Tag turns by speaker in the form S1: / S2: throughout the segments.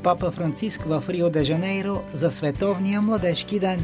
S1: с папа Франциск в Рио де Жанейро за Световния младежки ден.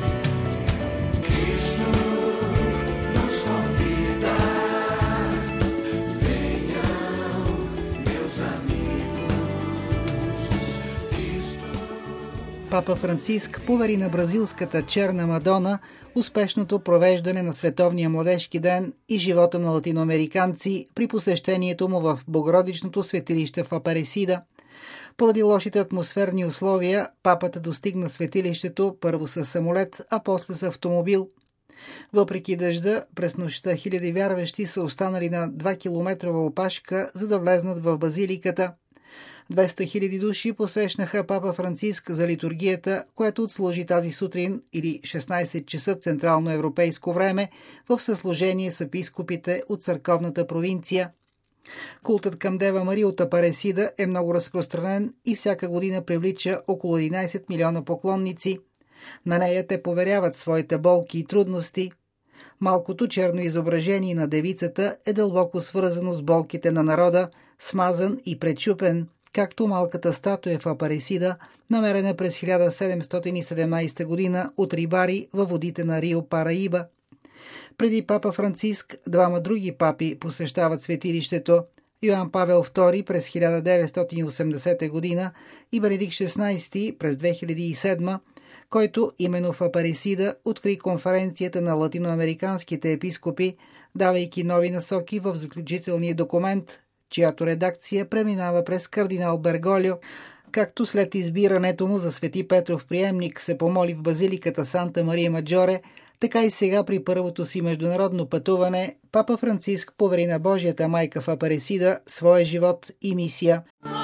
S1: Папа Франциск повери на бразилската Черна Мадона успешното провеждане на Световния младежки ден и живота на латиноамериканци при посещението му в Богородичното светилище в Апаресида. Поради лошите атмосферни условия, папата достигна светилището първо с самолет, а после с автомобил. Въпреки дъжда, през нощта хиляди вярващи са останали на 2-километрова опашка, за да влезнат в базиликата. 200 000 души посрещнаха папа Франциск за литургията, която отслужи тази сутрин или 16 часа централно европейско време в съслужение с епископите от църковната провинция. Култът към Дева Мария от Апаресида е много разпространен и всяка година привлича около 11 милиона поклонници. На нея те поверяват своите болки и трудности. Малкото черно изображение на девицата е дълбоко свързано с болките на народа, смазан и пречупен, както малката статуя в Апаресида, намерена през 1717 година от рибари във водите на Рио Параиба. Преди папа Франциск, двама други папи посещават светилището – Йоан Павел II през 1980 година и Бенедикт XVI през 2007, който именно в Апаресида откри конференцията на латиноамериканските епископи, давайки нови насоки в заключителния документ, чиято редакция преминава през кардинал Берголио. Както след избирането му за Свети Петров приемник се помоли в базиликата Санта Мария Маджоре, така и сега при първото си международно пътуване папа Франциск повери на Божията майка в Апаресида своя живот и мисия.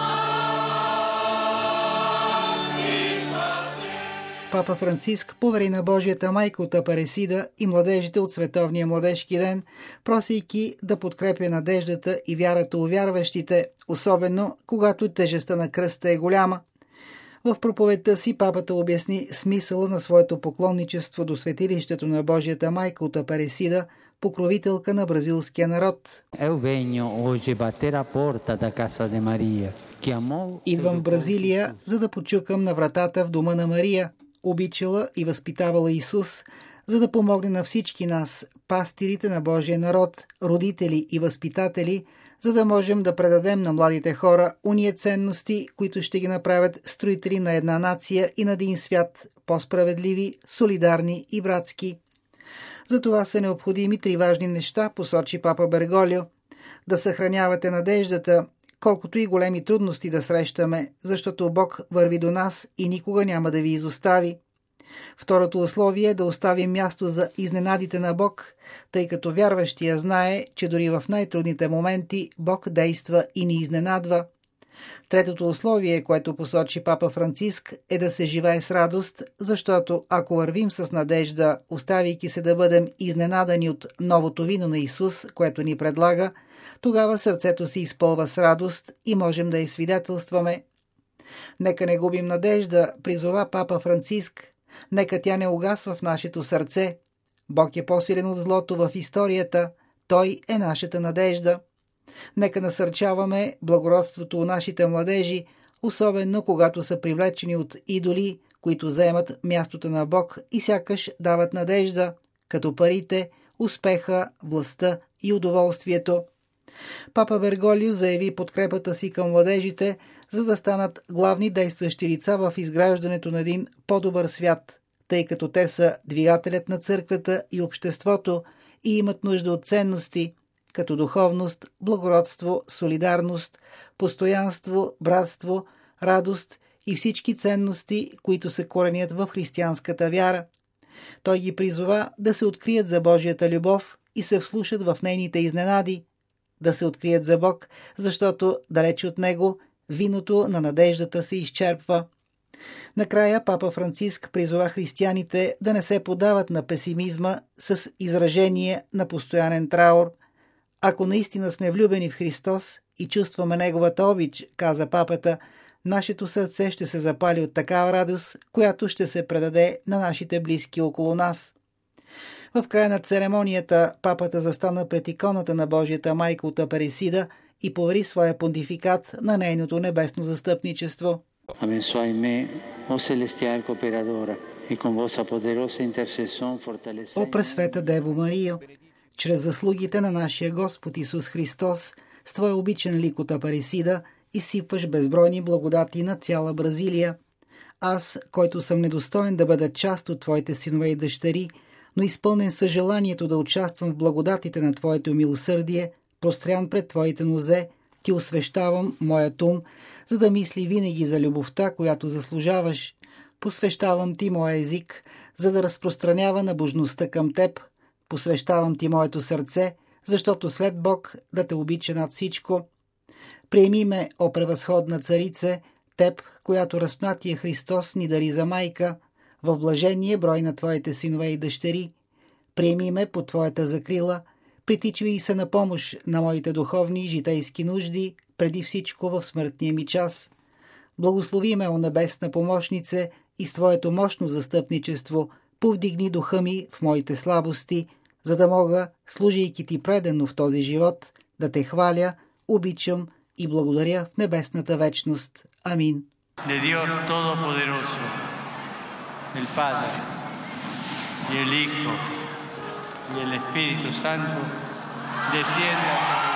S1: Папа Франциск повери на Божията майка от Апаресида и младежите от Световния младежки ден, просейки да подкрепя надеждата и вярата у вярващите, особено когато тежестта на кръста е голяма. В проповедта си папата обясни смисъла на своето поклонничество до светилището на Божията майка от Апаресида, покровителка на бразилския народ. Идвам в Бразилия, за да почукам на вратата в дома на Мария, обичала и възпитавала Исус, за да помогне на всички нас, пастирите на Божия народ, родители и възпитатели, за да можем да предадем на младите хора уния ценности, които ще ги направят строители на една нация и на един свят, по-справедливи, солидарни и братски. За това са необходими три важни неща, посочи папа Берголио. Да съхранявате надеждата, колкото и големи трудности да срещаме, защото Бог върви до нас и никога няма да ви изостави. Второто условие е да оставим място за изненадите на Бог, тъй като вярващия знае, че дори в най-трудните моменти Бог действа и ни изненадва. Третото условие, което посочи папа Франциск, е да се живее с радост, защото ако вървим с надежда, оставяйки се да бъдем изненадани от новото вино на Исус, което ни предлага, тогава сърцето се изпълва с радост и можем да я свидетелстваме. Нека не губим надежда, призова папа Франциск. Нека тя не угасва в нашето сърце. Бог е по-силен от злото в историята. Той е нашата надежда. Нека насърчаваме благородството у нашите младежи, особено когато са привлечени от идоли, които заемат мястото на Бог и сякаш дават надежда, като парите, успеха, властта и удоволствието. Папа Берголио заяви подкрепата си към младежите, за да станат главни действащи лица в изграждането на един по-добър свят, тъй като те са двигателят на църквата и обществото и имат нужда от ценности, като духовност, благородство, солидарност, постоянство, братство, радост и всички ценности, които се коренят в християнската вяра. Той ги призова да се открият за Божията любов и се вслушат в нейните изненади, да се открият за Бог, защото далеч от Него виното на надеждата се изчерпва. Накрая папа Франциск призова християните да не се подават на песимизма с изражение на постоянен траур. Ако наистина сме влюбени в Христос и чувстваме Неговата обич, каза папата, нашето сърце ще се запали от такава радост, която ще се предаде на нашите близки около нас. В края на церемонията папата застана пред иконата на Божията майка от Апаресида и повери своя понтификат на нейното небесно застъпничество.
S2: Abençoai me, ó celestial cooperadora, и con vosa poderosa intercesión fortalecei.
S1: О Пресвета Дево Мария, чрез заслугите на нашия Господ Исус Христос, с Твоя обичен лик от Апарисида, изсипваш безбройни благодати на цяла Бразилия. Аз, който съм недостоен да бъда част от Твоите синове и дъщери, но изпълнен със желанието да участвам в благодатите на Твоето милосърдие, прострян пред Твоите нозе, Ти освещавам моят ум, за да мисли винаги за любовта, която заслужаваш. Посвещавам Ти моя език, за да разпространява набожността към Теб. Посвещавам Ти моето сърце, защото след Бог да Те обича над всичко. Приеми ме, о превъзходна царице, Теб, която разпнатия Христос ни дари за майка, в блажение брой на Твоите синове и дъщери. Приеми ме по Твоята закрила, притичвай се на помощ на моите духовни и житейски нужди, преди всичко в смъртния ми час. Благослови ме, о небесна помощнице, и с Твоето мощно застъпничество повдигни духа ми в моите слабости, за да мога, служейки Ти предано в този живот, да Те хваля, обичам и благодаря в небесната вечност. Амин.
S3: De Dios Todopoderoso, el Padre, y el Hijo, y el Espíritu Santo, descienda sobre